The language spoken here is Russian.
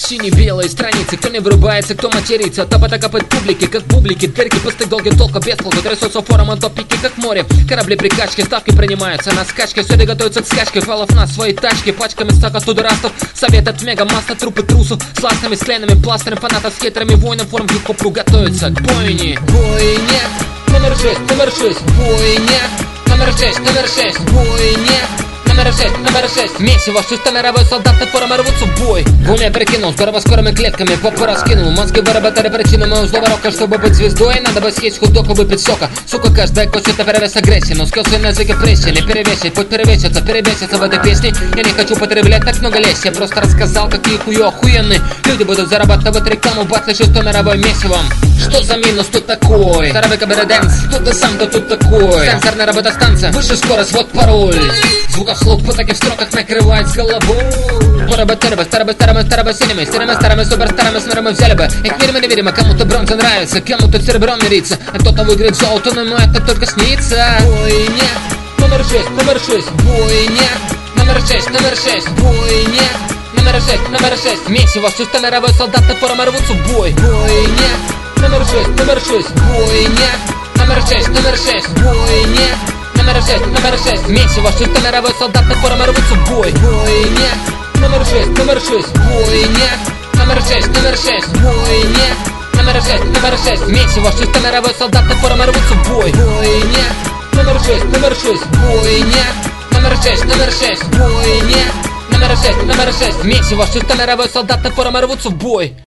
Сине-белые страницы, кто не врубается, кто матерится. Топота копает публики, как бублики. Дырки, пустых долги, толка без толка. Трясутся форум, а топики, как море. Корабли прикачки, ставки принимаются на скачке. Все готовятся к скачке, фалов на свои тачки. Пачками стака студерастов, совет от мега масса. Трупы трусов, с ластами, с кленами, пластырем. Фанатов с хейтерами, воинов форм хип-хопу готовятся к бойне. Бойня, номер 6, бойня. Номер 6, бойня. Номер 6, месиво, шестомировой солдаты формы рвутся в бой. В уме прикинул, здорово скорыми клетками, попу раскинул. Мозги выработали причины моего злого рока. Чтобы быть звездой, надо бы съесть худоку, выпить сока. Сука, каждая кость это перевес агрессии. Но скелсы на языке прессе не перевесить, пусть перевесится в этой песне. Я не хочу потреблять так много лес. Я просто рассказал, какие хуё охуенные люди будут зарабатывать рекламу в батле шестомировой месивом. Что за минус тут такой? Второй кабаре-дэнс, кто ты сам, кто тут такой? Сенсорная работостанция, высшая скорость, вот пароль. Звукослух по таких строках накрывает с головой. Старыми, суперстарыми, смотрим, взяли бы. Их веримо, неверимо, кому-то бронза нравится, кому-то серебром мирится, а кто-то выиграет золото, но ему это только снится. Бойня, номер 6, бойня. Номер 6, бойня. Номер 6, месиво, шестомировой солдаты формы рвутся в бой. Бойня, номер 6, бойня. Номер 6, бойня. Номер 6, месиво, шестомировой солдаты формы рвутся в бой. Бойня, номер 6, бойня. Номер 6, бойня. Номер 6, месиво, шестомировой солдаты формы рвутся в бой. Бойня, номер 6, бойня. Номер 6, бойня. Номер 6, месиво, шестомировой солдаты формы рвутся в бой.